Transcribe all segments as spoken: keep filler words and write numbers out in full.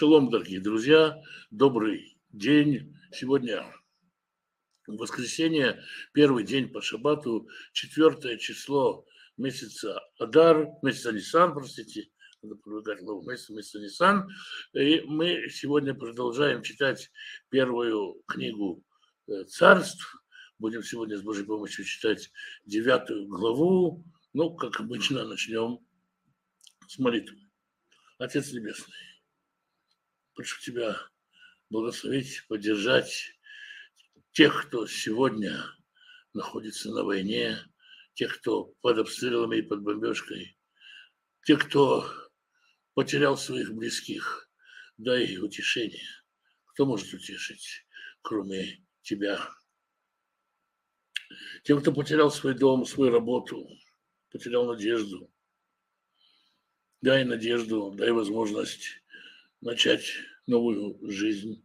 Шалом, дорогие друзья, добрый день. Сегодня воскресенье, первый день по шаббату, четвертое число месяца Адар, месяца Нисан, простите, надо привыкать к новому месяцу, месяца Нисан. И мы сегодня продолжаем читать первую книгу Царств. Будем сегодня с Божьей помощью читать девятую главу. Ну, как обычно, начнем с молитвы. Отец Небесный, прошу Тебя благословить, поддержать тех, кто сегодня находится на войне, тех, кто под обстрелами и под бомбежкой, тех, кто потерял своих близких. Дай утешение. Кто может утешить, кроме Тебя? Тем, кто потерял свой дом, свою работу, потерял надежду. Дай надежду, дай возможность начать новую жизнь.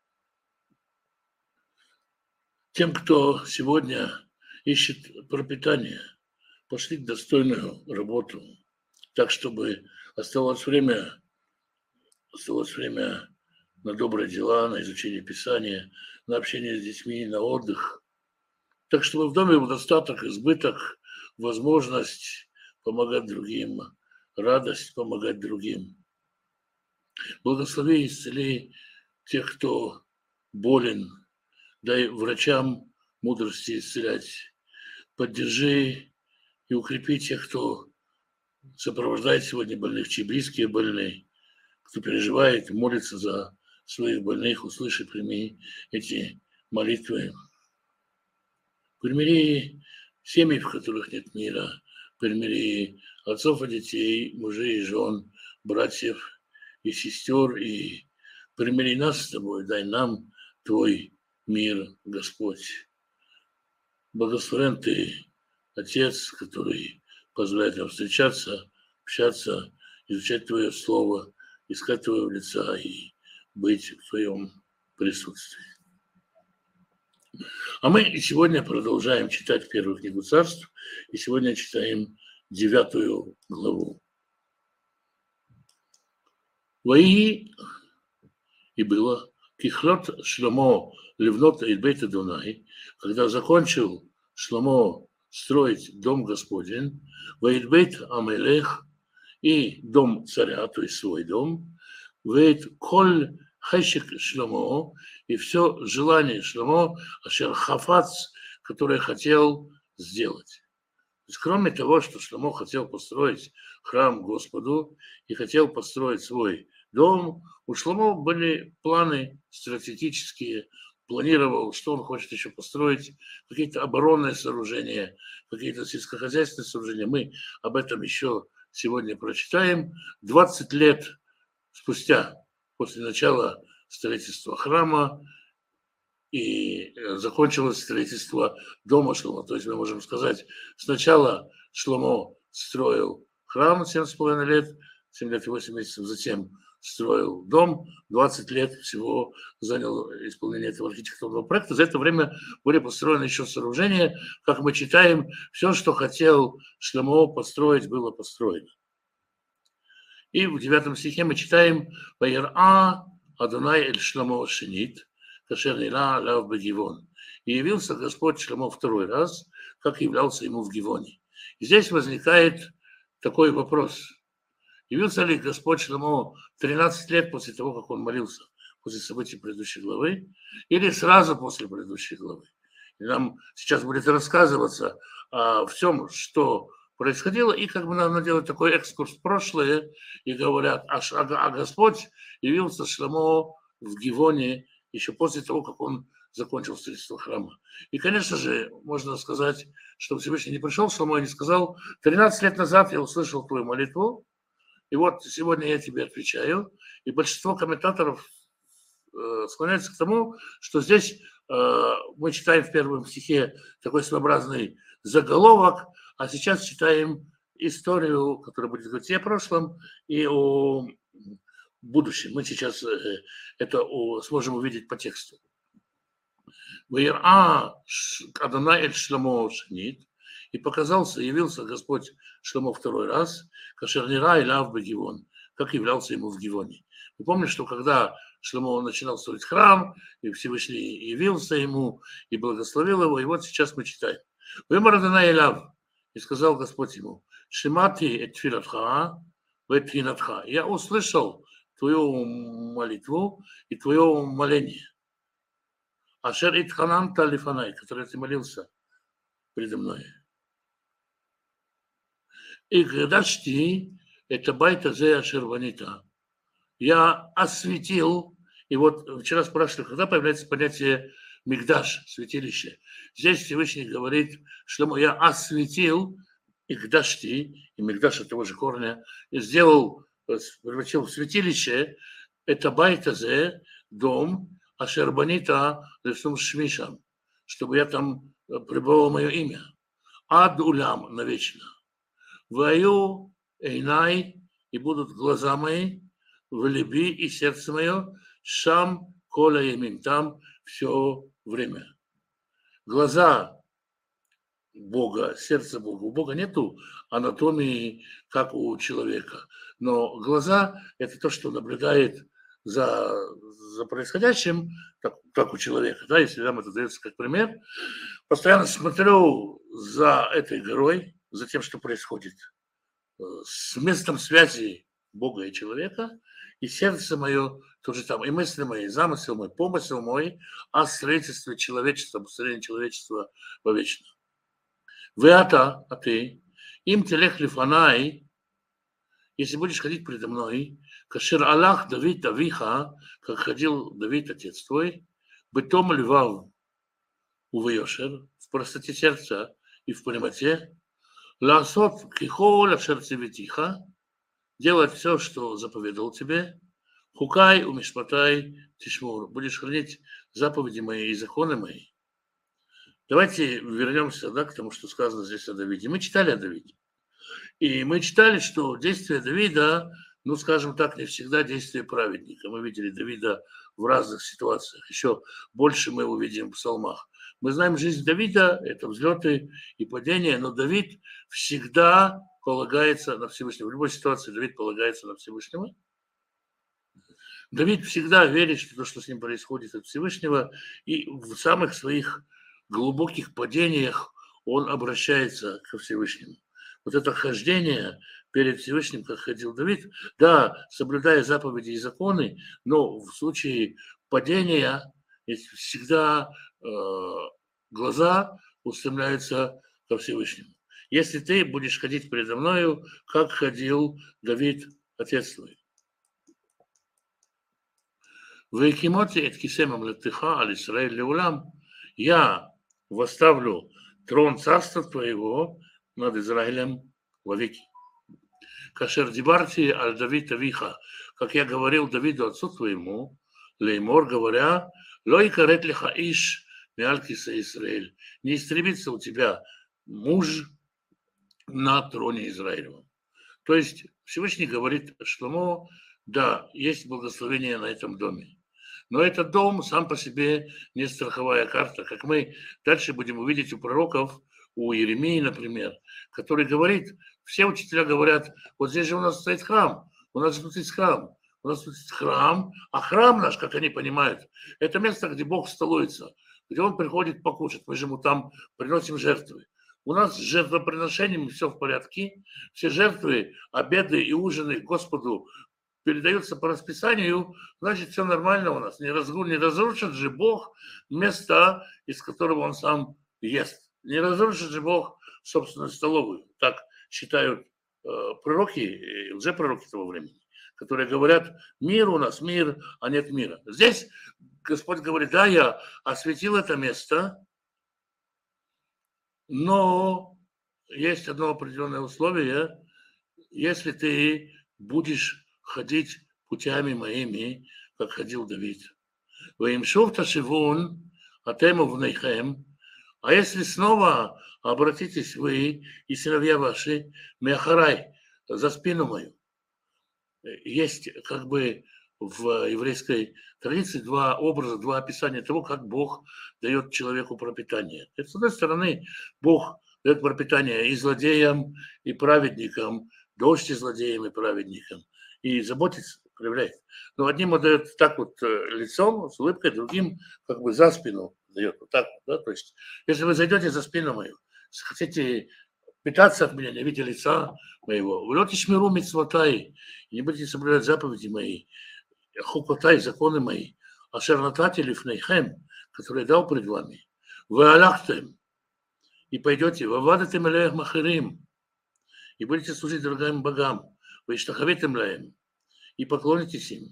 Тем, кто сегодня ищет пропитание, пошли достойную работу, так, чтобы оставалось время, оставалось время на добрые дела, на изучение Писания, на общение с детьми, на отдых. Так, чтобы в доме был достаток, избыток, возможность помогать другим, радость помогать другим. Благослови и исцели тех, кто болен. Дай врачам мудрости исцелять. Поддержи и укрепи тех, кто сопровождает сегодня больных, чьи близкие больные, кто переживает, молится за своих больных. Услыши, прими эти молитвы. Примири семьи, в которых нет мира. Примири отцов и детей, мужей и жен, братьев и сестер. И примири нас с тобой, дай нам Твой мир, Господь. Благословен Ты, Отец, который позволяет нам встречаться, общаться, изучать Твое Слово, искать Твоего лица и быть в Твоем присутствии. А мы сегодня продолжаем читать первую книгу Царств, и сегодня читаем девятую главу. Вои и было Кихлот Шломо Левнот и Бейт Адонай, когда закончил Шломо строить дом Господень, Вейт Бейт Амелех и дом царя, то есть свой дом, Вейт Коль Хешек Шломо и все желание Шломо, Ашер Хафац, которое хотел сделать. То есть, кроме того, что Шломо хотел построить храм Господу и хотел построить свой дом, у Шломо были планы стратегические, планировал, что он хочет еще построить, какие-то оборонные сооружения, какие-то сельскохозяйственные сооружения. Мы об этом еще сегодня прочитаем. двадцать лет спустя, после начала строительства храма, и закончилось строительство дома Шломо. То есть мы можем сказать, сначала Шломо строил храм семь с половиной лет, семь лет и восемь месяцев, затем строил дом, двадцать лет всего занял исполнение этого архитектурного проекта. За это время были построены еще сооружения. Как мы читаем, все, что хотел Шломо построить, было построено. И в девятом стихе мы читаем «Ваир'а Адонай эль Шломо шинит, кашер нира лав бегивон». И явился Господь Шломо второй раз, как являлся ему в Гивоне. И здесь возникает такой вопрос. Явился ли Господь Шломо тринадцать лет после того, как он молился, после событий предыдущей главы, или сразу после предыдущей главы? И нам сейчас будет рассказываться о всем, что происходило, и как бы надо делать такой экскурс в прошлое, и говорят, а, а Господь явился Шломо в Гивоне еще после того, как он закончил строительство храма. И, конечно же, можно сказать, что Всевышний не пришел Шломо и не сказал, тринадцать лет назад я услышал твою молитву, и вот сегодня я тебе отвечаю. И большинство комментаторов э, склоняются к тому, что здесь э, мы читаем в первом стихе такой своеобразный заголовок, а сейчас читаем историю, которая будет говорить и о прошлом, и о будущем. Мы сейчас э, это о, сможем увидеть по тексту. «Ваир'а Адонай эль Шломо шинит». И показался, явился Господь Шломо второй раз, кашер нира лав бегивон, как являлся ему в Гивоне. И помню, что когда Шломо начинал строить храм, и Всевышний явился ему и благословил его, и вот сейчас мы читаем. «Вымар Адонай элав», и сказал Господь ему, «Шимати эт тфилатха вэт тхинатха». Я услышал твою молитву и твое моление. Ашер итхананта лифанай, который ты молился предо мной. И когда чти, это байта зе ашер ванита. Я осветил, и вот вчера спрашивали, когда появляется понятие мигдаш, святилище. Здесь Всевышний говорит, что я осветил игдашти, и мигдаш от того же корня, и сделал, превратил в святилище, это байтазе, дом, ашербанита лесум шмишам, чтобы я там пребывал мое имя. Ад улям навечно. Ваю эйнай, и будут глаза мои, в либи и сердце мое, шам кола ямим, там все время. Глаза Бога, сердце Бога. У Бога нету анатомии, как у человека. Но глаза – это то, что наблюдает за, за происходящим, как, как у человека. Да, если нам это дается как пример, постоянно смотрю за этой горой, за тем, что происходит, с местом связи Бога и человека, и сердце мое тоже там, и мысли мои, и замысел мой, помысел мой о строительстве человечества, о строении человечества вовечно. Веата, а ты, им телех лифанай, если будешь ходить предо мной, кашер Аллах Давид Авиха, как ходил Давид, отец твой, бытом львав увеешер, в простоте сердца и в прямоте, ласот кихол ашер цивитиха, делать все, что заповедал тебе, хукай умишпатай тишмур, будешь хранить заповеди мои и законы мои. Давайте вернемся, да, к тому, что сказано здесь о Давиде. Мы читали о Давиде. И мы читали, что действия Давида, ну, скажем так, не всегда действия праведника. Мы видели Давида в разных ситуациях. Еще больше мы увидим в псалмах. Мы знаем жизнь Давида, это взлеты и падения, но Давид всегда полагается на Всевышнего. В любой ситуации Давид полагается на Всевышнего. Давид всегда верит, что то, что с ним происходит от Всевышнего, и в самых своих глубоких падениях он обращается ко Всевышнему. Вот это хождение перед Всевышним, как ходил Давид, да, соблюдая заповеди и законы, но в случае падения всегда э, глаза устремляются ко Всевышнему. Если ты будешь ходить передо мною, как ходил Давид, отец твой. «Векимоти эт кисемам летыха аль Исраэль леулам». Я восставлю трон царства твоего над Израилем вовеки. Кашер дибарти аль Давид авиха, как я говорил Давиду, отцу твоему, леймор, говоря, лой карет лиха иш миалькиса Израиль, не истребится у тебя муж на троне Израилевом. То есть Всевышний говорит Шломо, да, есть благословение на этом доме. Но этот дом сам по себе не страховая карта, как мы дальше будем увидеть у пророков, у Иеремии, например, который говорит, все учителя говорят, вот здесь же у нас стоит храм, у нас тут есть храм, у нас тут есть храм, а храм наш, как они понимают, это место, где Бог столуется, где Он приходит покушать, мы же ему там приносим жертвы. У нас с жертвоприношением все в порядке, все жертвы, обеды и ужины Господу передаются по расписанию, значит, все нормально у нас. Не, разру, не разрушит же Бог место, из которого Он сам ест. Не разрушит же Бог собственную столовую. Так считают э, пророки, лжепророки того времени, которые говорят, мир у нас, мир, а нет мира. Здесь Господь говорит, да, я осветил это место, но есть одно определенное условие, если ты будешь ходить путями моими, как ходил Давид. Ваимшув ташивун атему внейхем, а если снова обратитесь вы и сыновья ваши, меахарай, за спину мою. Есть как бы в еврейской традиции два образа, два описания того, как Бог дает человеку пропитание. Это, с одной стороны, Бог дает пропитание и злодеям, и праведникам, дождь и злодеям, и праведникам. И заботится проявляет. Но одним он дает так вот лицом, с улыбкой, другим как бы за спину дает. Вот так вот, да? То есть, если вы зайдете за спину мою, хотите питаться от меня, не видя лица моего, вы летишь миру митцвотай, и не будете соблюдать заповеди мои, хукотай, законы мои, ашер натати лифнейхем, которые я дал пред вами, вы аляхтем, и пойдете, вавадатем элех махирим, и будете служить другим богам, вы иштахавитем лаем, и поклонитесь им.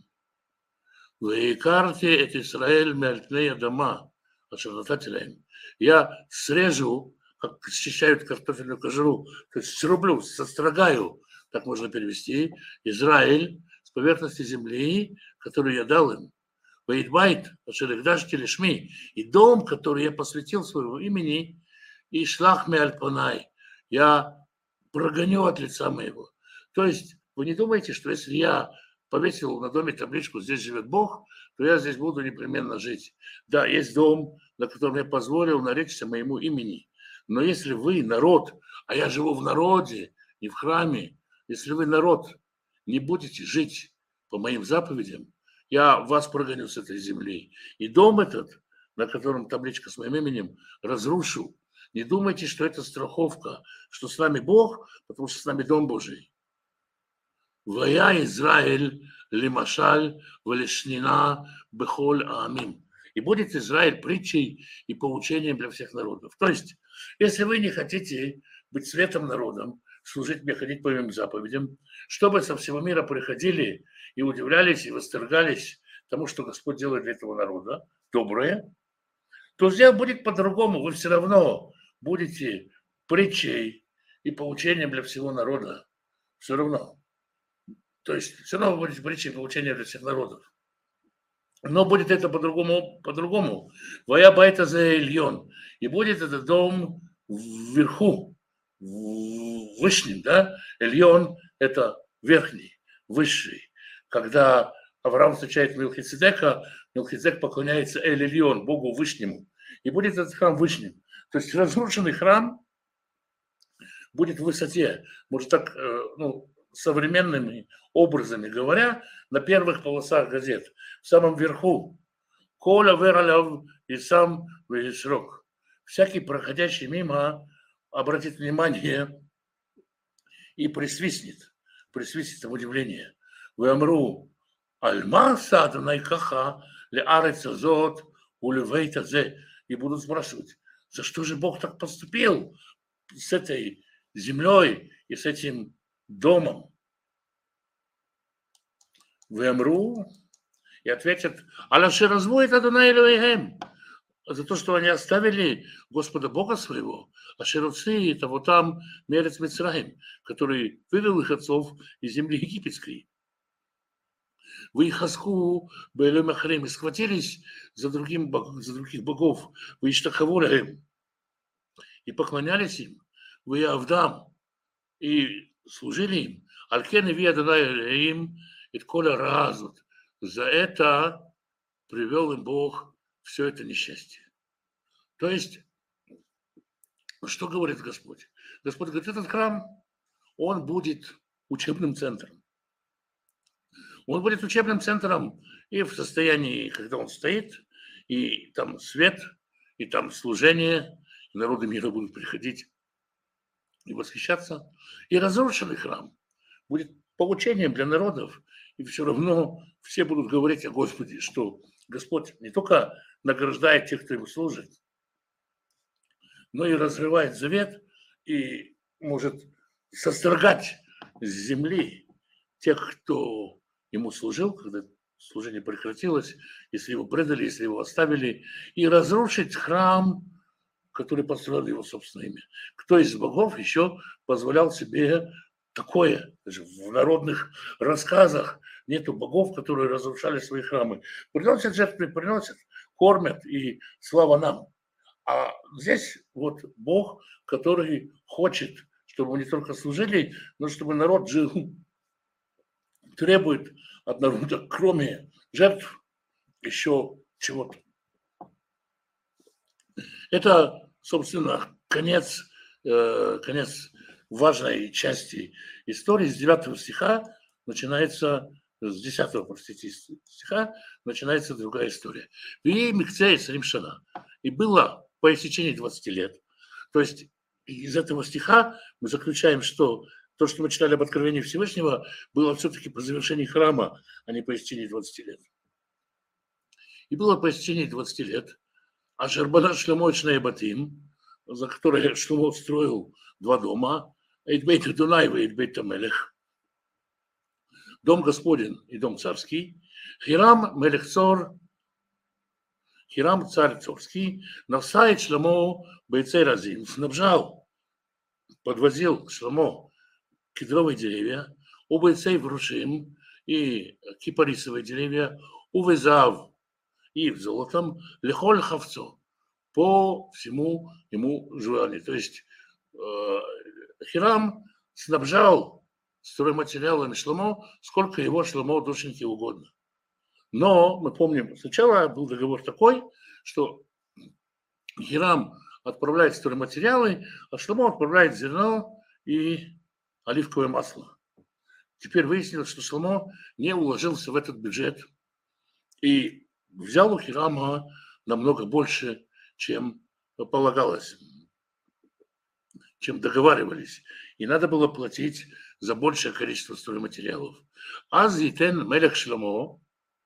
Вы карте это Израиль мертвея дома, ашер натати лаем. Я срежу, как счищают картофельную кожуру, то есть срублю, сострогаю, так можно перевести, Израиль с поверхности земли, которую я дал им. Ваидбайт, ашерегдашти лишми, и дом, который я посвятил своему имени, и шлах ме альпанай, я прогоню от лица моего. То есть вы не думаете, что если я повесил на доме табличку «Здесь живет Бог», то я здесь буду непременно жить. Да, есть дом, на котором я позволил наречься моему имени. Но если вы народ, а я живу в народе, не в храме, если вы народ, не будете жить по моим заповедям, я вас прогоню с этой земли. И дом этот, на котором табличка с моим именем, разрушу. Не думайте, что это страховка, что с нами Бог, потому что с нами Дом Божий. Вая Израиль лимашаль валешнина бехоль амим. И будет Израиль притчей и поучением для всех народов. То есть, если вы не хотите быть светом народом, служить мне, ходить по моим заповедям, чтобы со всего мира приходили и удивлялись, и восторгались тому, что Господь делает для этого народа, доброе, то здесь будет по-другому. Вы все равно будете притчей и поучением для всего народа. Все равно. То есть все равно вы будете притчей и поучением для всех народов. Но будет это по-другому, по-другому. Вая байта за Ильон. И будет этот дом вверху, в вышнем, да? Ильон – это верхний, высший. Когда Авраам встречает Мелхиседека, Мелхиседек поклоняется Эль-Ильон, Богу Вышнему. И будет этот храм вышним. То есть разрушенный храм будет в высоте. Может так, ну, современными образами говоря, на первых полосах газет, в самом верху. Коля вералев и сам весрок. Всякий проходящий мимо обратит внимание и присвистнет. Присвистнет в удивление. Вэмру альма сад найкаха ле ареца зот улевейта зе. И будут спрашивать, за что же Бог так поступил с этой землей и с этим домом? Вэмру, и ответят, алаши разводит Адонай Элоэгэм, за то, что они оставили Господа Бога своего, ашеруцы, это вот там Мерец Мицраим, который вывел их отцов из земли египетской. Вы их хаску Бэлэм Ахрем, и схватились за, другим, за других богов, вы иштахавуляем, и поклонялись им, вы Авдам, и служили им, Алькен и Виадонай им, и Коля разут. За это привел им Бог все это несчастье. То есть, что говорит Господь? Господь говорит, этот храм, он будет учебным центром. Он будет учебным центром и в состоянии, когда он стоит, и там свет, и там служение, и народы мира будут приходить и восхищаться. И разрушенный храм будет поучением для народов, и все равно все будут говорить о Господе, что Господь не только награждает тех, кто ему служит, но и разрывает завет и может сострогать с земли тех, кто ему служил, когда служение прекратилось, если его предали, если его оставили, и разрушить храм, который построил его собственное имя. Кто из богов еще позволял себе такое? Даже в народных рассказах нету богов, которые разрушали свои храмы. Приносят жертвы, приносят, кормят, и слава нам. А здесь вот Бог, который хочет, чтобы мы не только служили, но чтобы народ жил, требует от народа, кроме жертв, еще чего-то. Это, собственно, конец, э, конец важной части истории. С девятого стиха начинается с десятого, простите, стиха начинается другая история. И Микцея Сримшана. И было по истечении двадцати лет. То есть из этого стиха мы заключаем, что то, что мы читали об откровении Всевышнего, было все-таки по завершении храма, а не по истечении двадцати лет. И было по истечении двадцати лет. А Шербана Шломо Шней Батим, за который Шломо строил два дома, Эйдбейт Дунай и Эйдбейт Мелех, дом Господень и дом царский, Хирам Мелех Цор, Хирам царь царский, Навсает Шломо Бейцей Разим, снабжал, подвозил Шломо кедровые деревья, у Бейцей Врушим и кипарисовые деревья, у Везав и в золотом, Лехоль Хавцо, по всему ему желанию. То есть э, Хирам снабжал стройматериалами Шломо, сколько его Шломо душеньки угодно. Но мы помним, сначала был договор такой, что Хирам отправляет стройматериалы, а Шломо отправляет зерно и оливковое масло. Теперь выяснилось, что Шломо не уложился в этот бюджет и взял у Хирама намного больше, чем полагалось, чем договаривались. И надо было платить за большее количество стройматериалов. А Зитен Мелех Шломо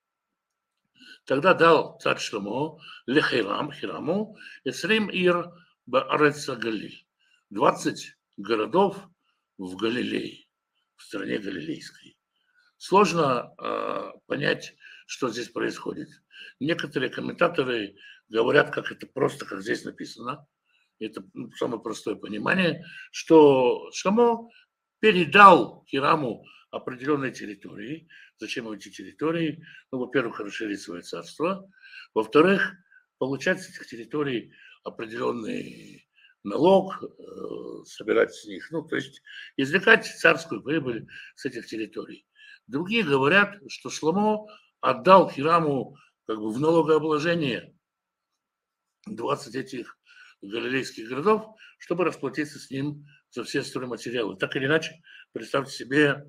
тогда дал царь Шломо лехирам, Хираму, Эсрим Ир Баареца Галиль. двадцать городов в Галилее, в стране Галилейской. Сложно э, понять, что здесь происходит. Некоторые комментаторы говорят, как это просто, как здесь написано. Это самое простое понимание, что Шломо передал Хираму определенные территории. Зачем эти территории? Ну, во-первых, расширить свое царство. Во-вторых, получать с этих территорий определенный налог, э, собирать с них, ну, то есть извлекать царскую прибыль с этих территорий. Другие говорят, что Шломо отдал Хираму как бы в налогообложение двадцать этих галилейских городов, чтобы расплатиться с ним за все стройматериалы. Так или иначе, представьте себе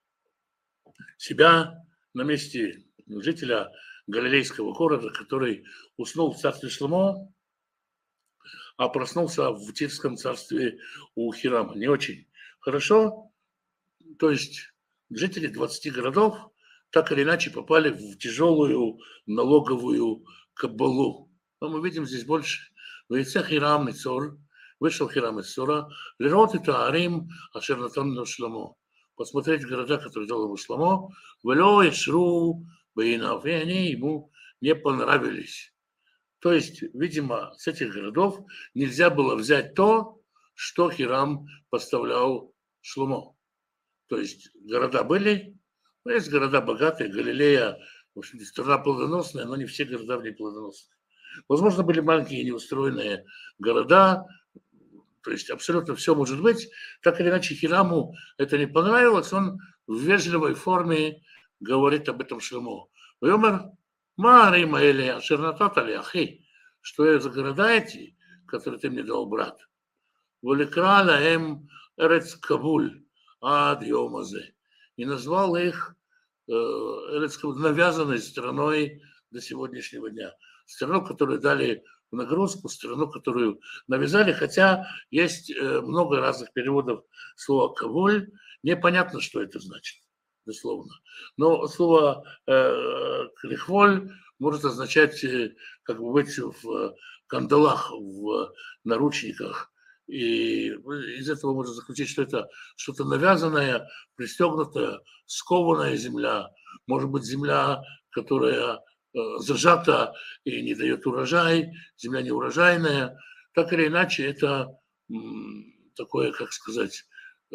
себя на месте жителя галилейского города, который уснул в царстве Шломо, а проснулся в Тирском царстве у Хирама. Не очень хорошо. То есть жители двадцати городов так или иначе попали в тяжелую налоговую кабалу. Но мы видим здесь больше. Вейце Хирам Мицор, вышел Хирам из Цора, лирот и таарим ашернатон Шломо. Посмотреть города, которые дал ему Шломо, вело и шру бейнав, и они ему не понравились. То есть, видимо, с этих городов нельзя было взять то, что Хирам поставлял Шломо. То есть города были, но есть города богатые, Галилея, в общем, страна плодоносная, но не все города в ней плодоносные. Возможно, были маленькие неустроенные города, то есть абсолютно все может быть. Так или иначе, Хираму это не понравилось, он в вежливой форме говорит об этом Шломо. Йомер, Мари Маэли, Ашернататали, Ахи, что это за города эти, которые ты мне дал, брат? Воликрала эм Эрец Кабуль, ад Йомазе. И назвал их э, навязанной страной до сегодняшнего дня. Страну, которую дали в нагрузку, страну, которую навязали, хотя есть э, много разных переводов слова «каволь». Непонятно, что это значит, дословно. Но слово э, «клихволь» может означать э, как бы быть в кандалах, в наручниках. И из этого можно заключить, что это что-то навязанное, пристегнутое, скованная земля. Может быть, земля, которая э, зажата и не дает урожай, земля неурожайная. Так или иначе, это м, такое, как сказать, э,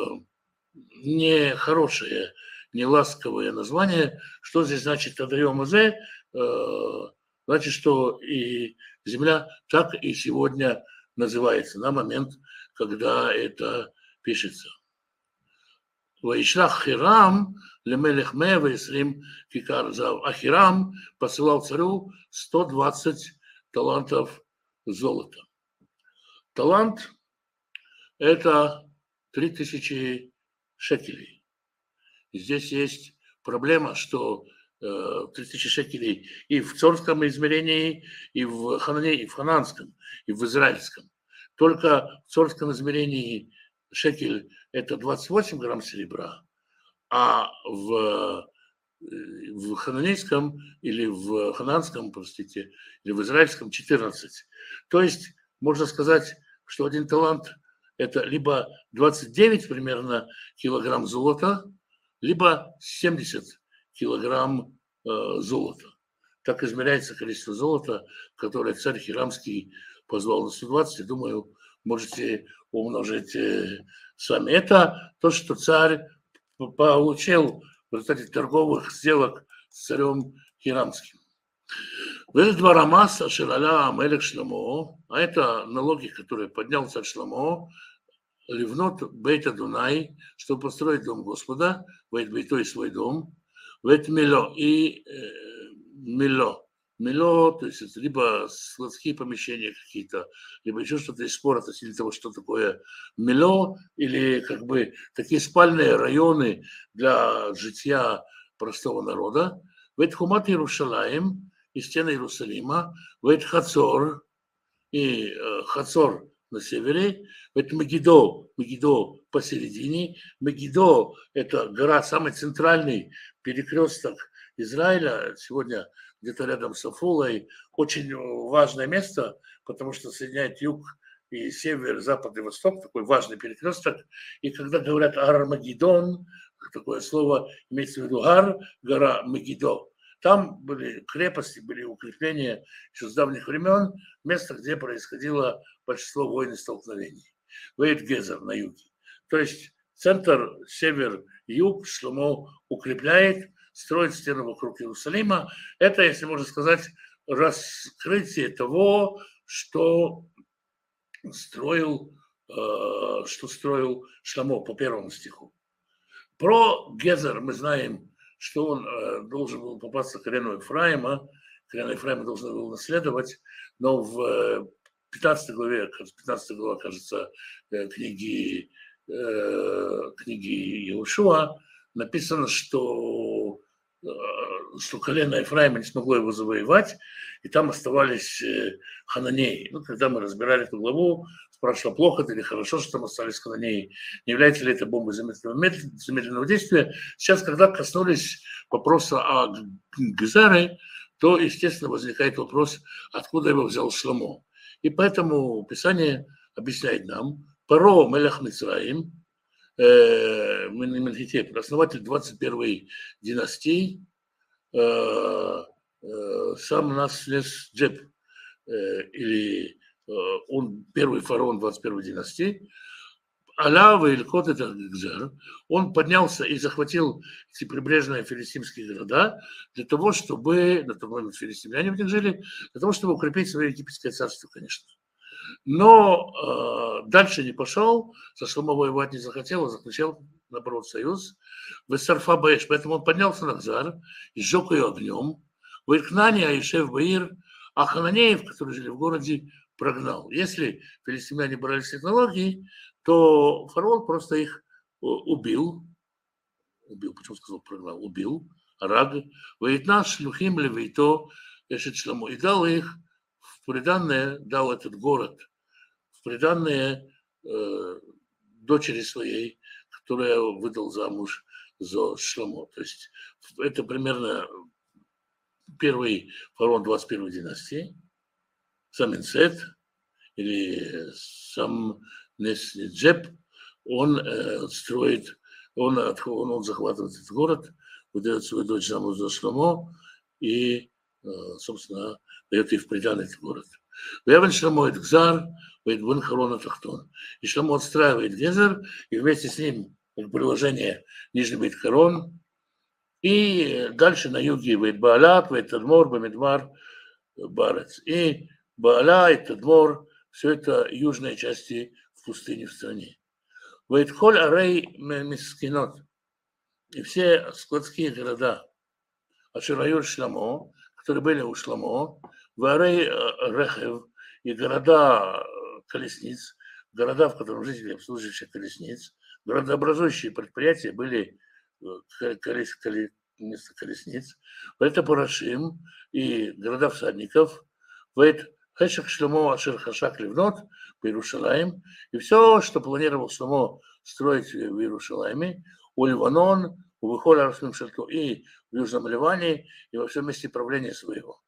нехорошее, неласковое название. Что здесь значит «Адайомазе»? Э, значит, что и земля так и сегодня называется на момент, когда это пишется. Ваишлах Хирам лемелех ме ваисрим кикар зав. А Хирам посылал царю сто двадцать талантов золота. Талант – это три тысячи шекелей. Здесь есть проблема, что три тысячи шекелей и в цорском измерении, и в Ханане, и в хананском, и в израильском. Только в цорском измерении шекель – это двадцать восемь грамм серебра, а в, в хананейском или в хананском, простите, или в израильском четырнадцать. То есть можно сказать, что один талант – это либо двадцать девять примерно килограмм золота, либо семьдесят килограмм э, золота. Так измеряется количество золота, которое царь Хирамский позвал на сто двадцать. Я думаю, можете умножить э, сами. Это то, что царь получил в результате торговых сделок с царем Хирамским. Это два рамаса Шираля Амелех Шломо, а это налоги, которые поднял царь Шломо, Ливнот Бейта Дунай, чтобы построить дом Господа, Бейт Бейто и свой дом, Бейт Мило и э, Мило. Мило, то есть это либо складские помещения какие-то, либо еще что-то из спора относительно того, что такое Мило, или как бы такие спальные районы для житья простого народа. Бейт Хумат Иерушалаим и стены Иерусалима, Бейт Хацор и э, Хацор на севере, это Мегидо, Мегидо посередине. Мегидо – это гора, самый центральный перекресток Израиля, сегодня где-то рядом с Афулой. Очень важное место, потому что соединяет юг и север, запад и восток, такой важный перекресток. И когда говорят Ар-Магидон, такое слово имеется в виду Ар, гора Мегидо. Там были крепости, были укрепления еще с давних времен, место, где происходило большинство войн и столкновений. Вейт-Гезер на юге. То есть центр, север, юг Шломо укрепляет, строит стену вокруг Иерусалима. Это, если можно сказать, раскрытие того, что строил, что строил Шломо по первому стиху. Про Гезер мы знаем, что он э, должен был попасться колену Ефраима, колено Ефраима должен был наследовать, но в э, пятнадцатой главе, пятнадцатая глава, кажется, э, книги, э, книги Иешуа, написано, что, э, что колено Ефраима не смогло его завоевать, и там оставались э, хананеи. Ну, когда мы разбирали эту главу, спрашивал, плохо это или хорошо, что там остались хананеи, не является ли это бомбой замедленного, замедленного действия. Сейчас, когда коснулись вопроса о Гезере, то, естественно, возникает вопрос, откуда его взял Шломо. И поэтому Писание объясняет нам, Паро Мелех Мицраим, э, основатель двадцать первой династии, э, э, сам нас снес Джеб, э, или он первый фараон двадцать первой династии, Алава или Кот это Гзер, он поднялся и захватил эти прибрежные филистимские города для того, чтобы, на тот момент филистимляне в них жили, для того, чтобы укрепить свое египетское царство, конечно. Но э, дальше не пошел, со Шломо воевать не захотел, а заключил, наоборот, союз. В Сарфабеш, поэтому он поднялся на Гзар и сжег ее огнем. В Иркнане, Аишев, Баир, а хананеев, которые жили в городе, прогнал. Если филистимляне брали технологии, то фараон просто их убил. Убил, почему сказал прогнал? Убил. Раг. Воитна шлюхим левейто эшет Шломо. И дал их в приданное, дал этот город в приданное э, дочери своей, которая выдал замуж за Шломо. То есть это примерно первый фараон двадцать первой династии. Саминсет или сам Несджеб, он э, строит, он, он, он захватывает этот город, выдает свою дочь замуж за Шломо и, э, собственно, дает ей в приданый этот город. Вявен Шломо это Гзар, вейт бун Харона Тахтон. И Шломо отстраивает Гезер, и вместе с ним, как приложение, Нижний Бейт Харон, и дальше на юге вейт Баалат, вейт Тадмор, Бамидмар, Барец. И Баала и Тадмор, все это южные части в пустыне в стране. Вейтколь арей мискинот. И все складские города Ашираюр Шломо, которые были у Шломо, в арей Рехев, и города колесниц, города, в которых жители обслуживающие колесниц, городообразующие предприятия были колес, колес, вместо колесниц, это Парашим и города всадников, Вейт Хешек Шломо Ашер Хашак Ливнот по Иерушалаим, и все, что планировал Шломо строить в Иерушалайме, у Ливанон, у Выхода Арсмим Шальту и в Южном Ливане, и во всем месте правления своего.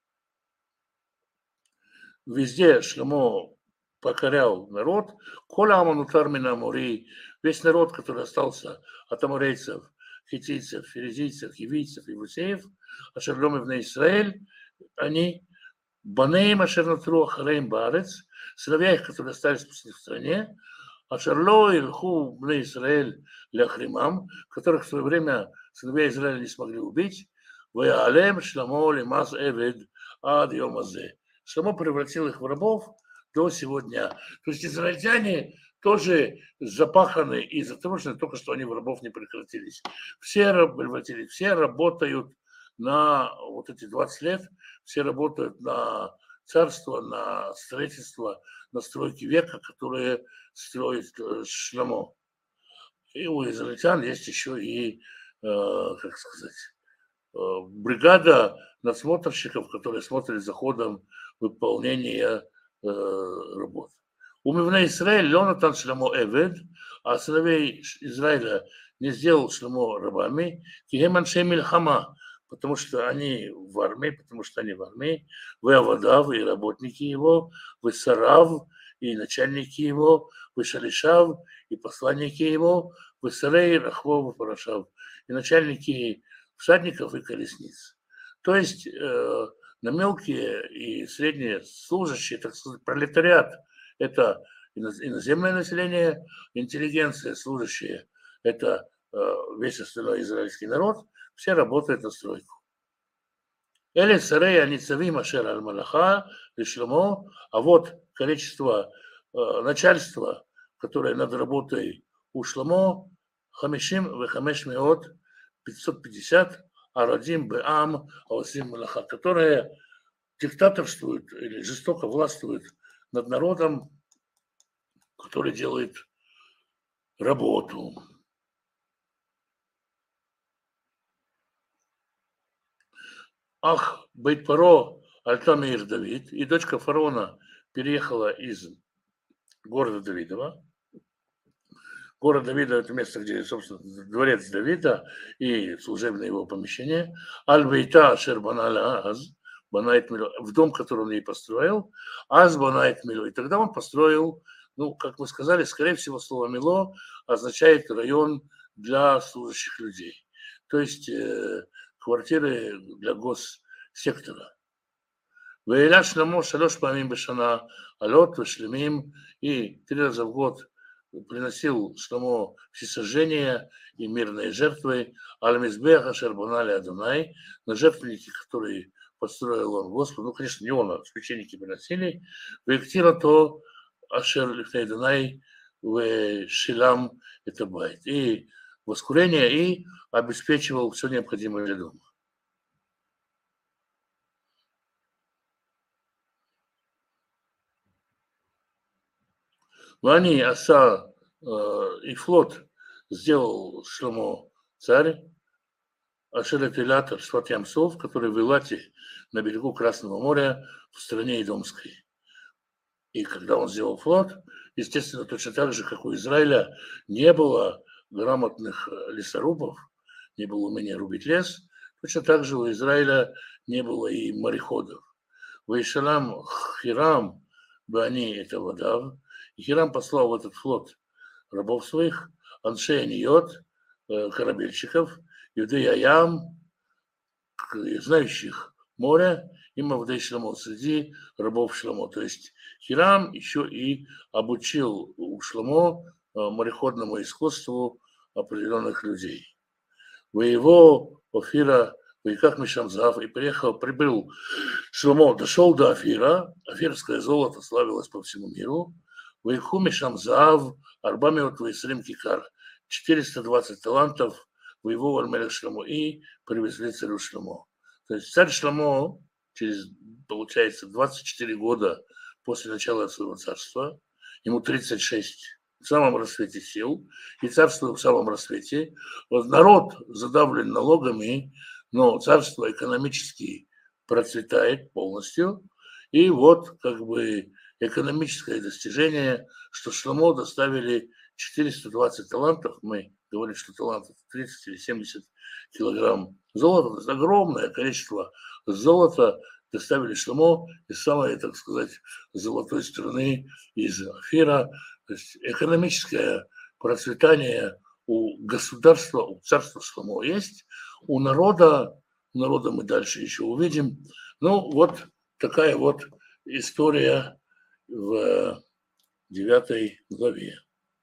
Везде Шломо покорял народ, Коля Аманутар Минамури, весь народ, который остался от аморейцев, хитийцев, ферезийцев, евийцев, евусеев, Ашерлом на Израиль, они Банеем Ашернатру Ахареем Барец, сыновья их, которые остались в стране, Ашерло Илху на Израиль Ляхримам, которых в свое время сыновья Израиля не смогли убить, Ваалем Шламо Лимаз Эвед Ад Йомазе. Шломо превратил их в рабов до сегодня. То есть израильтяне тоже запаханы и затрошены, только что они в рабов не прекратились. Все превратились, все работают на вот эти двадцать лет, все работают на царство, на строительство, на стройки века, которые строит Шломо. И у израильтян есть еще и, как сказать, бригада надсмотрщиков, которые смотрят за ходом выполнения работ. У Мивней Израиль Леонатан Шломо Эвед, а сыновей Израиля не сделал Шломо рабами, Кигем Аншей Мильхама, потому что они в армии, потому что они в армии, вы Авадав и работники его, вы Сарав и начальники его, вы Шалишав и посланники его, вы Сарей, Рахвов и Парашав, и начальники всадников и колесниц. То есть э, на мелкие и средние служащие, так сказать, пролетариат, это иноземное население, интеллигенция, служащие, это э, весь остальной израильский народ, все работают на стройку. Эли царей аницавим ашер аль-малаха лишломо, а вот количество э, начальства, которое над работой у Шломо, хамишим вехамеш меот, пятьсот пятьдесят, арадим беам аосим малаха, которые диктаторствуют или жестоко властвуют над народом, который делает работу. Ах, Бейт-Паро, Альтамир Давид, и дочка фараона переехала из города Давидова. Город Давида – это место, где, собственно, дворец Давида и служебное его помещение. Аль-Бейта Ашер Баналя Аз, Банайт Мило, в дом, который он ей построил, Аз Банайт Мило. И тогда он построил, ну, как мы сказали, скорее всего, слово Мило означает район для служащих людей. То есть э, квартиры для госсектора. Вейля Шломо шалош памим бешана алот вешлемим, и три раза в год приносил Шломо всесожжения и мирные жертвы аль-мизбех ашер бана ле-Адонай, на жертвенники, которые построил он Господу, ну, конечно, не он, а священники приносили, вектира то ашер лифней Адонай вешилам это байт, и воскурение, и обеспечивал все необходимое для дома. Вани Аса и флот сделал Шломо царь, Ашерет Илатор Шват Ямсов, который в Илате на берегу Красного моря в стране Идомской. И когда он сделал флот, естественно, точно так же, как у Израиля, не было грамотных лесорубов, не было умения рубить лес, точно так же у Израиля не было и мореходов. Ваишалам Хирам Бани это Вадав, и Хирам послал в этот флот рабов своих, Аншей Ниот, корабельщиков, Юдей Аям, знающих море, и Мавдей Шломо, среди рабов Шломо. То есть Хирам еще и обучил у Шломо мореходному искусству определенных людей. Вы его Офира, вы как Мишамзав, и приехал, прибыл Шломо, дошел до Афира, афирское золото славилось по всему миру. Вейху Мишамзав, Арбамиот Вейсрим Кикар, четыреста двадцать талантов воевал Аль-Мелех Шломо и привезли царю Шломо. То есть царь Шломо через, получается, двадцать четыре года после начала своего царства, ему тридцать шесть в самом расцвете сил и царствую в самом расцвете. Вот народ задавлен налогами, но царство экономически процветает полностью. И вот как бы экономическое достижение, что Шломо доставили четыреста двадцать талантов, мы говорим, что талантов тридцать или семьдесят килограмм золота, то есть огромное количество золота доставили Шломо из самой, так сказать, золотой страны, из Афира. То есть экономическое процветание у государства, у царства Шломо есть, у народа, у народа мы дальше еще увидим. Ну, вот такая вот история в девятой главе.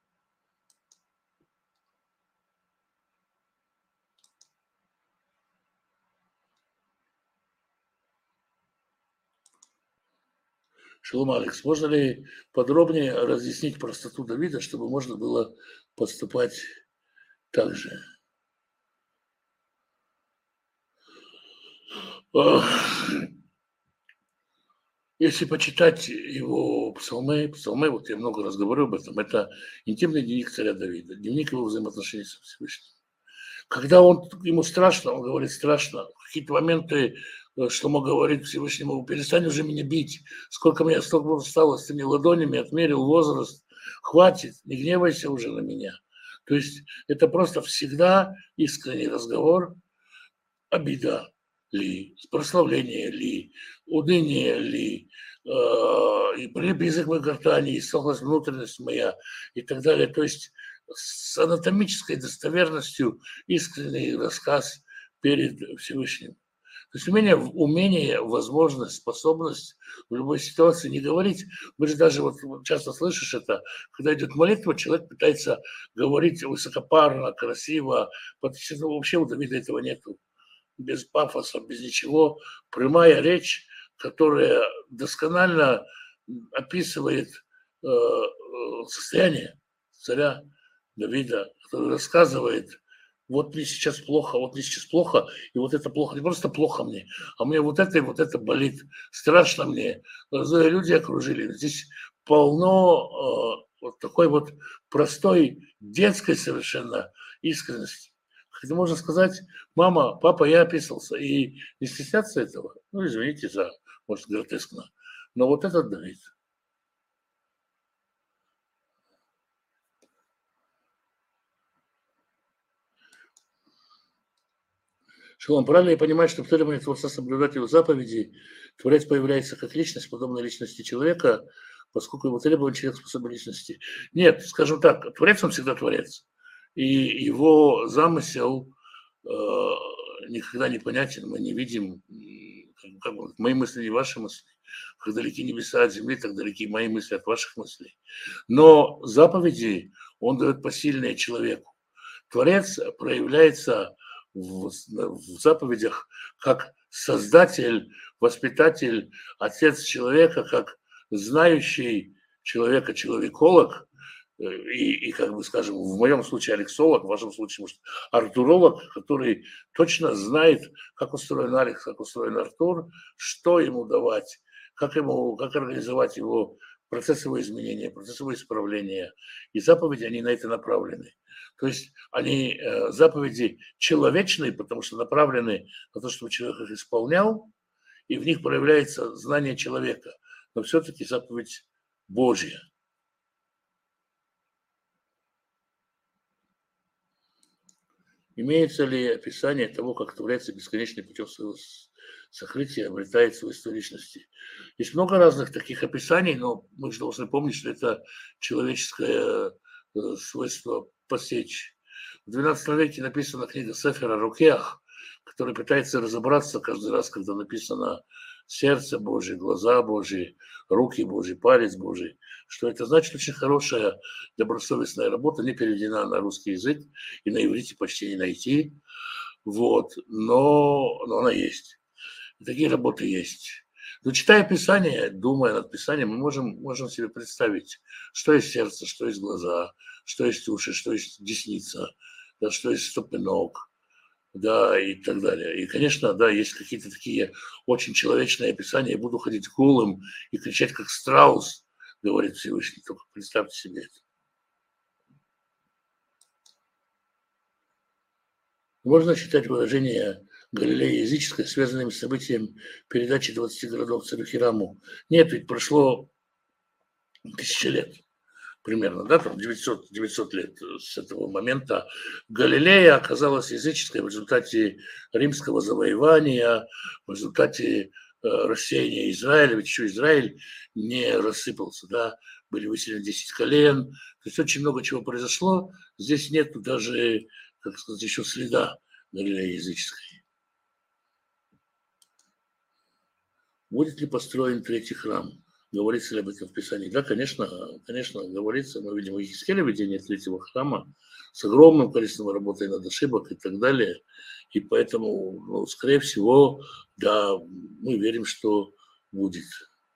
Шалом, Алекс, можно ли подробнее разъяснить простоту Давида, чтобы можно было поступать так же? Если почитать его псалмы, псалмы, вот я много раз говорю об этом, это интимный дневник царя Давида, дневник его взаимоотношений со Всевышним. Когда он, ему страшно, он говорит страшно, в какие-то моменты Шломо говорит Всевышнему: перестань уже меня бить, сколько мне столько осталось, ты мне ладонями отмерил возраст, хватит, не гневайся уже на меня. То есть это просто всегда искренний разговор, обида ли, прославление ли, уныние ли, и язык мой гортани, и сохлась внутренность моя, и так далее. То есть с анатомической достоверностью искренний рассказ перед Всевышним. То есть умение, умение, возможность, способность в любой ситуации не говорить. Мы же даже вот часто слышишь это, когда идет молитва, человек пытается говорить высокопарно, красиво. Вообще у Давида этого нету. Без пафоса, без ничего. Прямая речь, которая досконально описывает э, состояние царя Давида, который рассказывает: вот мне сейчас плохо, вот мне сейчас плохо, и вот это плохо, не просто плохо мне, а мне вот это и вот это болит, страшно мне, люди окружили. Здесь полно э, вот такой вот простой детской совершенно искренности. Когда можно сказать: мама, папа, я описался, и не стесняться этого, ну, извините за, может, гротескно, но вот этот Давид. Шалом, правильно я понимаю, что в требовании Творца соблюдать его заповеди Творец появляется как личность, подобная личности человека, поскольку его требования человек способен личности? Нет, скажем так, Творец, он всегда Творец. И его замысел э, никогда не понятен, мы не видим, как бы, мои мысли не ваши мысли. Как далеки небеса от земли, так далеки мои мысли от ваших мыслей. Но заповеди он дает посильные человеку. Творец проявляется в, в заповедях как создатель, воспитатель, отец человека, как знающий человека, человеколог, и, и, как бы, скажем, в моем случае алексолог, в вашем случае, может, артуролог, который точно знает, как устроен Алекс, как устроен Артур, что ему давать, как, ему, как организовать его процесс его изменения, процесс его исправления. И заповеди, они на это направлены. То есть они э, заповеди человечные, потому что направлены на то, чтобы человек их исполнял, и в них проявляется знание человека. Но все-таки заповедь Божья. Имеется ли описание того, как Творец бесконечным путем своего сокрытия обретает свойства личности? Есть много разных таких описаний, но мы же должны помнить, что это человеческое свойство посечь. В двенадцатом веке написана книга Сефер ха-Рокеах, которая пытается разобраться каждый раз, когда написано сердце Божие, глаза Божьи, руки Божьи, палец Божий, что это значит. Очень хорошая добросовестная работа, не переведена на русский язык, и на иврите почти не найти, вот, но, но она есть. И такие работы есть. Но читая Писание, думая над Писанием, мы можем, можем себе представить, что есть сердце, что есть глаза, что есть уши, что есть десница, да, что есть стопы ног, да, и так далее. И, конечно, да, есть какие-то такие очень человечные описания. Я буду ходить голым и кричать, как страус, говорит Всевышний. Только представьте себе это. Можно считать выражение Галилея языческое связанным с событием передачи двадцати городов царю Хираму? Нет, ведь прошло тысячи лет примерно, да, там девятьсот, девятьсот лет с этого момента. Галилея оказалась языческой в результате римского завоевания, в результате э, рассеяния Израиля, ведь еще Израиль не рассыпался, да, были выселены десять колен, то есть очень много чего произошло, здесь нет даже, как сказать, еще следа Галилеи языческой. Будет ли построен третий храм? Говорится ли об этом в Писании? Да, конечно, конечно, говорится. Мы видим в Иезекииле видение третьего храма с огромным количеством работы над ошибок и так далее. И поэтому, ну, скорее всего, да, мы верим, что будет.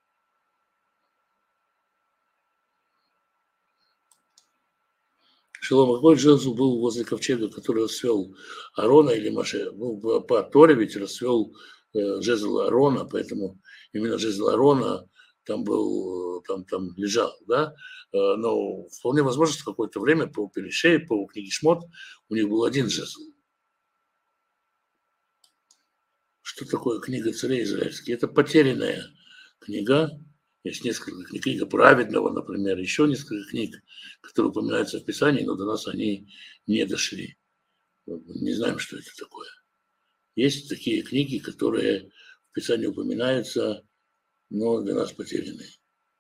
Шалом, какой жезл был возле ковчега, который расцвел Аарона или Маше? Ну, по Торе ведь расцвел э, жезл Аарона, поэтому именно жезл Аарона там был, там, там лежал, да, но вполне возможно, что какое-то время по Перешее, по книге Шмот у них был один жезл. Что такое книга царей израильских? Это потерянная книга, есть несколько книг, книга праведного, например, еще несколько книг, которые упоминаются в Писании, но до нас они не дошли. Не знаем, что это такое. Есть такие книги, которые в Писании упоминаются, но для нас потерянные.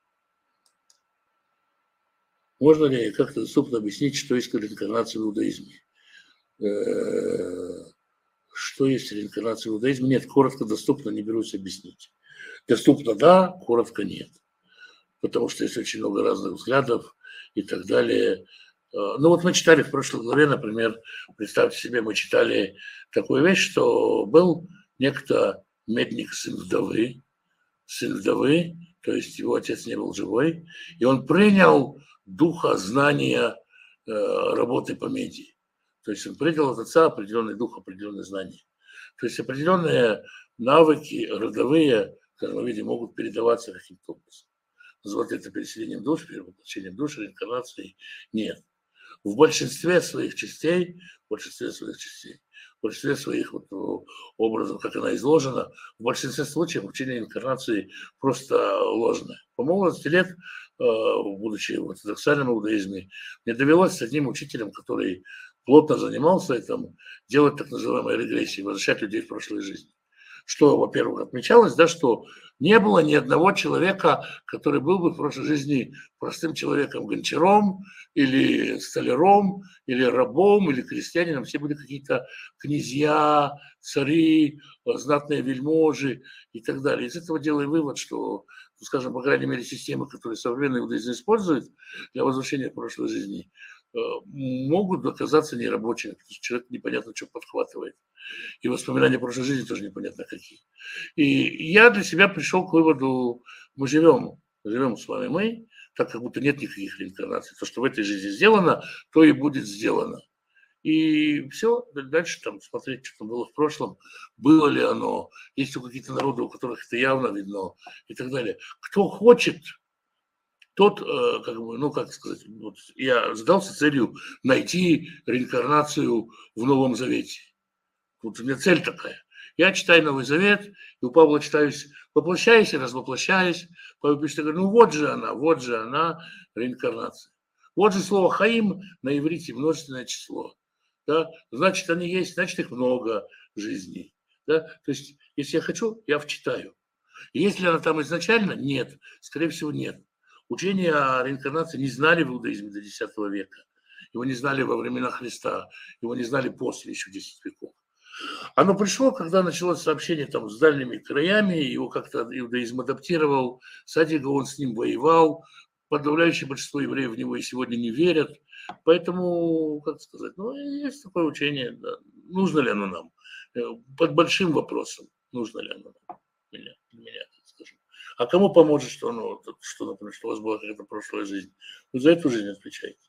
Можно ли как-то доступно объяснить, что есть реинкарнация в иудаизме? Что есть реинкарнация в иудаизме? Нет, коротко, доступно, не берусь объяснить. Доступно да, коротко нет. Потому что есть очень много разных взглядов и так далее. Ну вот мы читали в прошлой главе, например, представьте себе, мы читали такую вещь, что был некто медник, сын вдовы, сын вдовы, то есть его отец не был живой, и он принял духа знания э, работы по меди. То есть он принял от отца определенный дух, определенные знания. То есть определенные навыки родовые, как мы видим, могут передаваться каким-то образом. Называть это переселением душ, перевоплощением душ, реинкарнацией нет. В большинстве своих частей, в большинстве своих частей, в большинстве своих вот образов, как она изложена, в большинстве случаев учение инкарнации просто ложное. По молодости лет, будучи в ортодоксальном иудаизме, мне довелось с одним учителем, который плотно занимался этим, делать так называемые регрессии, возвращать людей в прошлой жизни. Что, во-первых, отмечалось, да, что не было ни одного человека, который был бы в прошлой жизни простым человеком, гончаром или столяром, или рабом, или крестьянином. Все были какие-то князья, цари, знатные вельможи и так далее. Из этого делаем вывод, что, ну, скажем, по крайней мере, системы, которые современные иудаизм используют для возвращения прошлой жизни, могут оказаться нерабочими, потому что человек непонятно, что подхватывает. И воспоминания прошлой жизни тоже непонятно какие. И я для себя пришел к выводу, мы живем, живем с вами мы, так как будто нет никаких реинкарнаций. То, что в этой жизни сделано, то и будет сделано. И все, дальше там смотреть, что там было в прошлом, было ли оно, есть ли какие-то народы, у которых это явно видно и так далее. Кто хочет, тот, как бы, ну, как сказать, вот я задался целью найти реинкарнацию в Новом Завете. Вот у меня цель такая. Я читаю Новый Завет, и у Павла читаюсь, воплощаюсь и развоплощаюсь. Павел пишет, говорю, ну вот же она, вот же она, реинкарнация. Вот же слово «хаим» на иврите множественное число. Да? Значит, они есть, значит, их много жизней. Да? То есть, если я хочу, я вчитаю. И если она там изначально, нет, скорее всего, нет. Учения о реинкарнации не знали в иудаизме до десятого века. Его не знали во времена Христа, его не знали после еще десяти веков. Оно пришло, когда началось сообщение там с дальними краями, его как-то иудаизм адаптировал, Садига он с ним воевал, подавляющее большинство евреев в него и сегодня не верят. Поэтому, как сказать, ну, есть такое учение, да. Нужно ли оно нам? Под большим вопросом, нужно ли оно нам? Меня, меня, скажем. А кому поможет, что оно, что, например, что у вас была какая-то прошлая жизнь? Вы за эту жизнь отвечаете.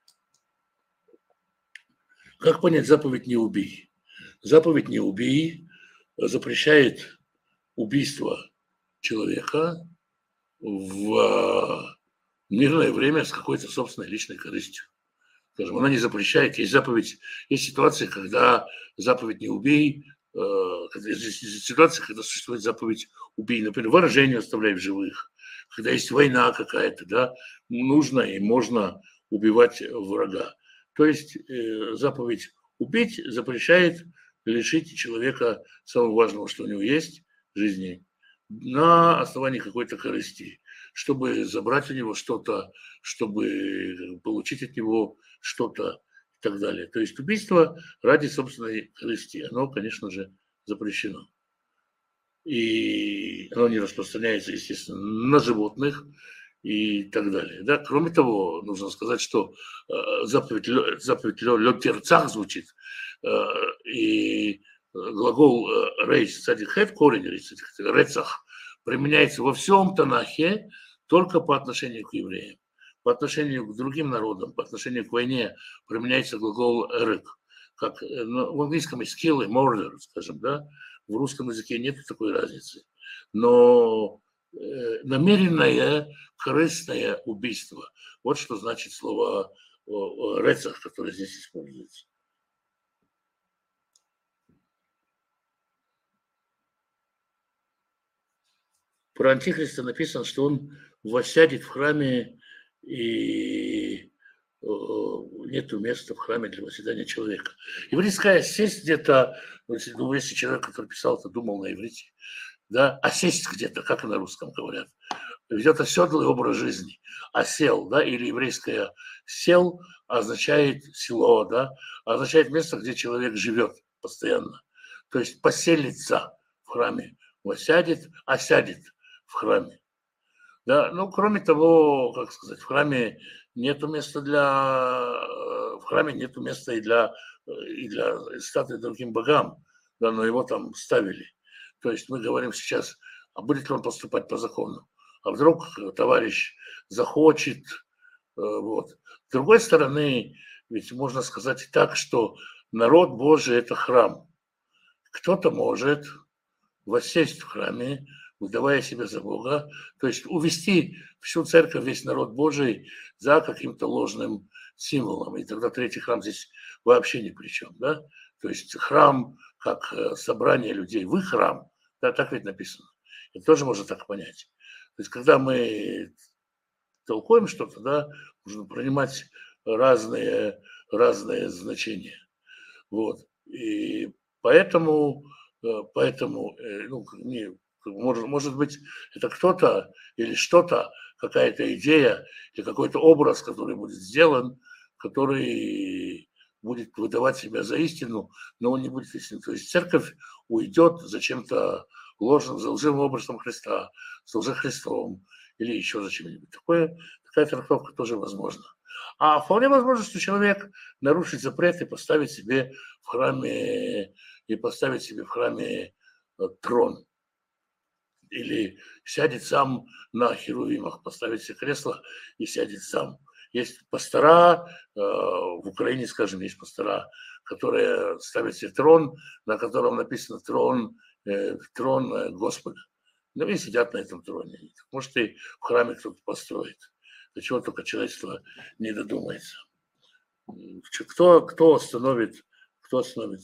Как понять заповедь «не убей»? Заповедь «не убей» запрещает убийство человека в мирное время с какой-то собственной личной корыстью. скажем, она не запрещает. Есть заповедь, есть ситуации, когда заповедь «не убей», есть ситуации, когда существует заповедь «убей», например, выражение оставляй в живых, когда есть война какая-то, да, нужно и можно убивать врага. То есть э, заповедь «убить» запрещает лишить человека самого важного, что у него есть в жизни, на основании какой-то корысти, чтобы забрать у него что-то, чтобы получить от него что-то и так далее. То есть убийство ради собственной корысти, оно, конечно же, запрещено. И оно не распространяется, естественно, на животных и так далее. Да? Кроме того, нужно сказать, что э, заповедь, заповедь «лё тирцах» звучит, э, и глагол «рейс», кстати, «хэт» корень «рецах» применяется во всем Танахе только по отношению к евреям. По отношению к другим народам, по отношению к войне применяется глагол «эрек». Как ну, в английском есть kill и murder, скажем, да, в русском языке нет такой разницы. Но э, намеренное, корыстное убийство, вот что значит слово «рецах», которое здесь используется. Про Антихриста написано, что он воссядет в храме, и нету места в храме для восседания человека. Еврейская сесть где-то, ну, если человек, который писал это, думал на иврите, да, а сесть где-то, как и на русском говорят, ведет оседлый образ жизни, осел, да, или еврейское сел означает село, да, означает место, где человек живет постоянно. То есть поселится в храме, воссядет, осядет в храме. Да, ну, кроме того, как сказать, в храме нету места для, в храме нету места и для, и для статуи другим богам, да, но его там ставили. То есть мы говорим сейчас, а будет ли он поступать по закону? А вдруг товарищ захочет, вот. С другой стороны, ведь можно сказать и так, что народ Божий – это храм. Кто-то может воссесть в храме, выдавая себя за Бога, то есть увести всю церковь, весь народ Божий за каким-то ложным символом. И тогда третий храм здесь вообще ни при чем. Да? То есть храм как собрание людей в их храм, да, так ведь написано. Это тоже можно так понять. То есть когда мы толкуем что-то, да, нужно принимать разные, разные значения. Вот. И поэтому, поэтому ну, не, может, может быть, это кто-то или что-то, какая-то идея или какой-то образ, который будет сделан, который будет выдавать себя за истину, но он не будет истинным. То есть церковь уйдет за чем-то ложным, за лживым образом Христа, за лжехристом или еще за чем-нибудь. Такое, такая трактовка тоже возможна. А вполне возможно, что человек нарушит запрет и поставит себе в храме, и поставит себе в храме трон. Или сядет сам на херувимах, поставит себе кресло и сядет сам. Есть пастора, в Украине, скажем, есть пастора, которые ставят себе трон, на котором написано трон, трон Господа. Ну и сидят на этом троне. Может, и в храме кто-то построит. До чего только человечество не додумается. Кто, кто остановит, кто остановит,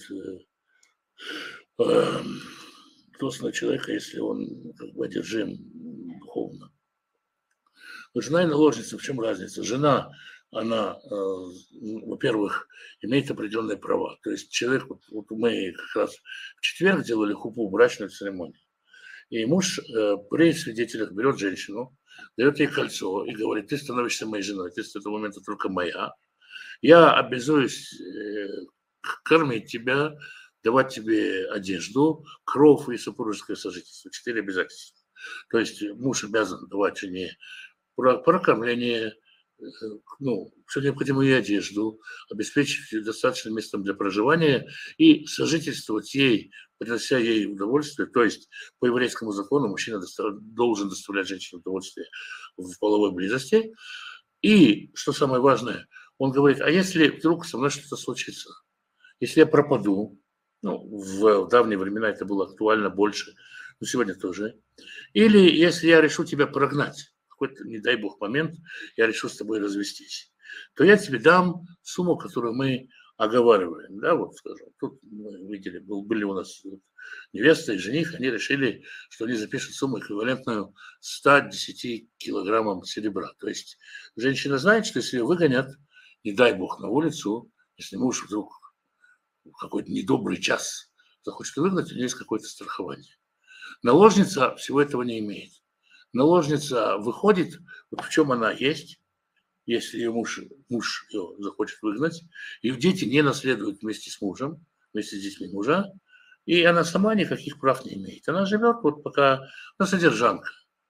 э, кто остановит человека, если он как бы одержим духовно? Жена и наложница, в чем разница? Жена, она, э, во-первых, имеет определенные права. То есть человек, вот, вот мы как раз в четверг делали хупу, брачную церемонию. И муж э, при свидетелях берет женщину, дает ей кольцо и говорит: ты становишься моей женой, ты с этого момента только моя. Я обязуюсь э, кормить тебя, давать тебе одежду, кров и супружеское сожительство. Четыре обязательства. То есть муж обязан давать жене прокормление, ну, все необходимую ей одежду, обеспечить достаточным местом для проживания и сожительствовать ей, принося ей удовольствие. То есть по еврейскому закону мужчина должен доставлять женщине удовольствие в половой близости. И, что самое важное, он говорит: а если вдруг со мной что-то случится, если я пропаду, ну, в давние времена это было актуально больше, но сегодня тоже, или если я решу тебя прогнать, какой-то, не дай бог, момент, я решу с тобой развестись. то я тебе дам сумму, которую мы оговариваем. Да, вот, скажем, тут мы видели, был, были у нас невеста и жених, они решили, что они запишут сумму эквивалентную ста десяти килограммам серебра. То есть женщина знает, что если ее выгонят, не дай бог, на улицу, если муж вдруг в какой-то недобрый час захочет выгнать, у нее есть какое-то страхование. Наложница всего этого не имеет. Наложница выходит, вот в чем она есть, если ее муж, муж ее захочет выгнать, ее дети не наследуют вместе с мужем, вместе с детьми мужа, и она сама никаких прав не имеет. Она живет вот пока, она содержанка.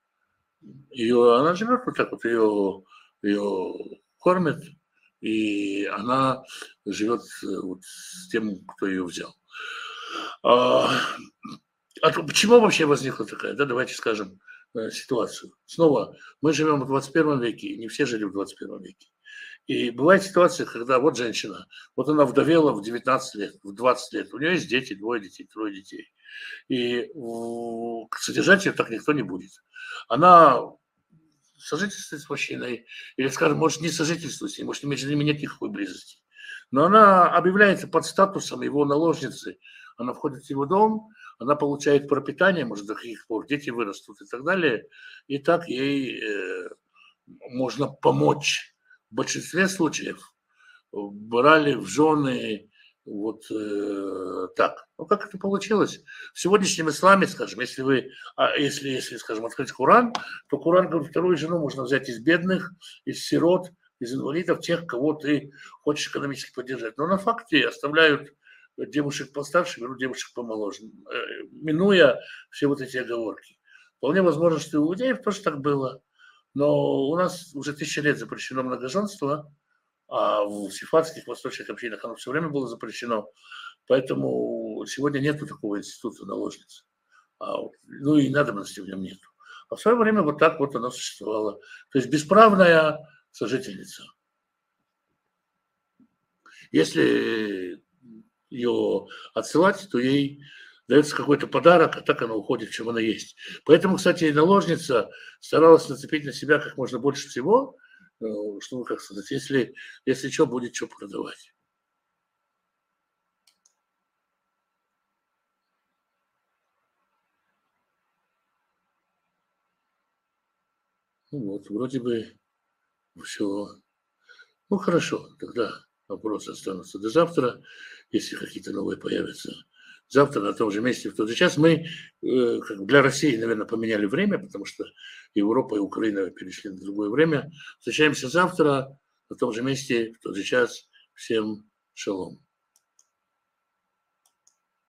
Ее, она живет вот так вот, ее, ее кормят, и она живет вот с тем, кто ее взял. А, а почему вообще возникла такая, да, давайте скажем, ситуацию? Снова, мы живем в двадцать первом веке, и не все жили в двадцать первом веке. И бывает ситуация, когда вот женщина, вот она вдовела в девятнадцать лет, в двадцать лет, у нее есть дети, двое детей, трое детей. И содержать ее так никто не будет. Она сожительствует с мужчиной, или, скажем, может не сожительствовать с ним, может между ними нет никакой близости. Но она объявляется под статусом его наложницы, она входит в его дом, она получает пропитание, может, до каких пор дети вырастут и так далее, и так ей э, можно помочь. В большинстве случаев брали в жены вот э, так. Ну, как это получилось? В сегодняшнем исламе, скажем, если вы, а если, если, скажем, открыть Коран, то Коран говорит, вторую жену можно взять из бедных, из сирот, из инвалидов, тех, кого ты хочешь экономически поддержать. Но на факте оставляют девушек постарше, берут девушек помоложе, минуя все вот эти оговорки. Вполне возможно, что и у иудеев тоже так было. Но у нас уже тысячи лет запрещено многоженство, а в сефардских восточных общинах оно все время было запрещено. Поэтому сегодня нет такого института наложницы. А, ну и надобности в нем нет. А в свое время вот так вот оно существовало. То есть бесправная сожительница. Если ее отсылать, то ей дается какой-то подарок, а так она уходит, в чем она есть. Поэтому, кстати, наложница старалась нацепить на себя как можно больше всего, чтобы, как сказать, если, если что, будет что продавать. Ну вот, вроде бы все. Ну хорошо, тогда вопросы останутся до завтра, если какие-то новые появятся. Завтра на том же месте, в тот же час. Мы э, как для России, наверное, поменяли время, потому что Европа и Украина перешли на другое время. Встречаемся завтра на том же месте, в тот же час. Всем шалом.